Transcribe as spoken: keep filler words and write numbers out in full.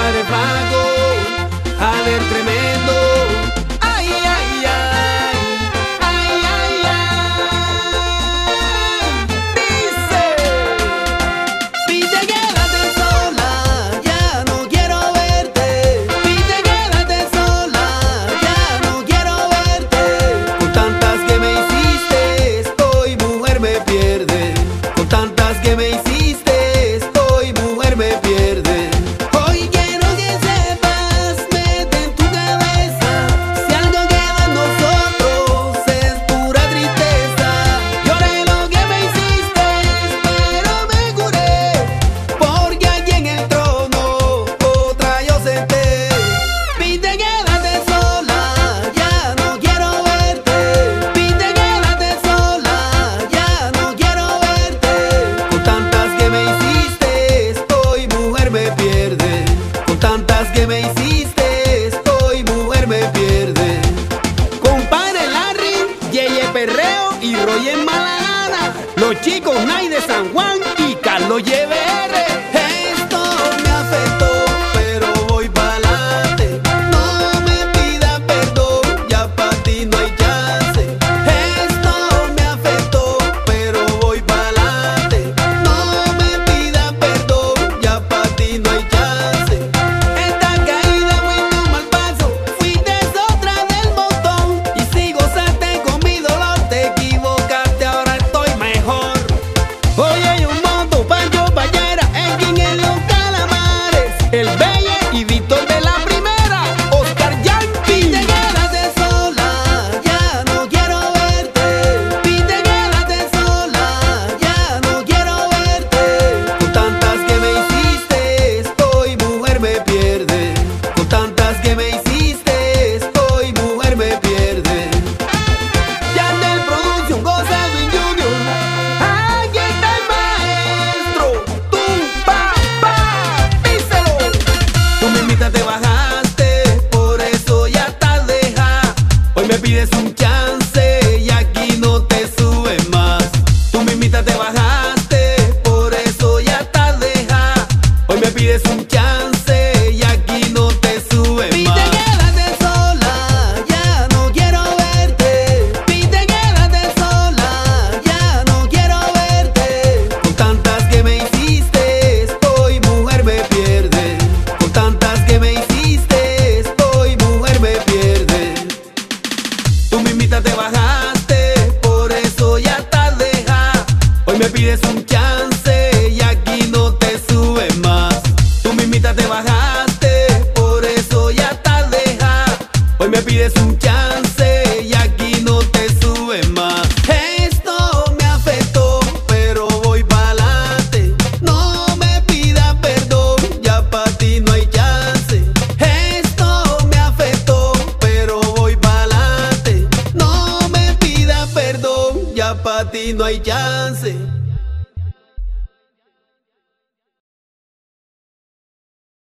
compadre Paco, Jader tremendo. Ay, ay, ay, ay, ay, ay. Dice: Pite, quédate sola, ya no quiero verte. Pite, quédate sola, ya no quiero verte. Con tantas que me hiciste, hoy mujer me pierde. Con tantas que me hiciste, hoy mujer me pierde. Hoy quiero que sepas, mete en tu cabeza, si algo queda en nosotros es pura tristeza. Lloré lo que me hiciste, pero me curé, porque aquí en el trono otra yo senté. Pite, quédate sola, ya no quiero verte. Pite, quédate sola, ya no quiero verte. Con tantas que me hiciste, hoy mujer me pierde. Con tantas que me hiciste, hoy mujer me pierde. Compadre Larry, Yeye Perreo y Roy en Malagana, los chicos Nay de San Juan y Carlos Yever. Esto me afectó, pero voy pa'lante. No me pidas perdón, ya pa' ti no hay chance. Esto me afectó, pero voy pa'lante. No me pidas perdón, ya pa' ti no hay chance. Esta caída fue un mal paso, fuiste otra del montón. Y si gozaste con mi dolor, te equivocaste, ahora estoy mejor. Hoy hay un moto, Pancho Payera, en quien Elio Calamares, el Belle y Víctor de la Primera, Oscar Yankee. Pite, quédate sola, ya no quiero verte. Pite, quédate sola, ya no quiero verte. Con tantas que me hiciste, hoy mujer me pierde. Con tantas que me hiciste, hoy mujer me pierde. Yandel Production, Goza Edwin Junior. Aquí está el maestro, tum, pa, pa, díselo. Tú mismita te bajaste, por eso ya estás deja. Hoy me pides un chance y aquí no te subes más. Tú mismita te bajaste, por eso ya estás deja. Hoy me pides un chance y aquí no te subes más. Pite, quédate sola, ya no quiero verte. Pite, quédate sola, ya no quiero verte. Con tantas que me hiciste, hoy mujer me pierde. Con tantas que me hiciste, hoy mujer me pierde. Tú mismita te bajaste, por eso ya estás deja. Hoy me pides un chance y aquí no te subes más. Tú mismita te bajaste, por eso ya estás deja. Hoy me pides un chance y aquí no te subes más. Esto me afectó, pero voy pa'lante. No me pidas perdón, ya pa' ti no hay chance. Esto me afectó, pero voy pa'lante. No me pidas perdón, ya pa' ti no hay chance.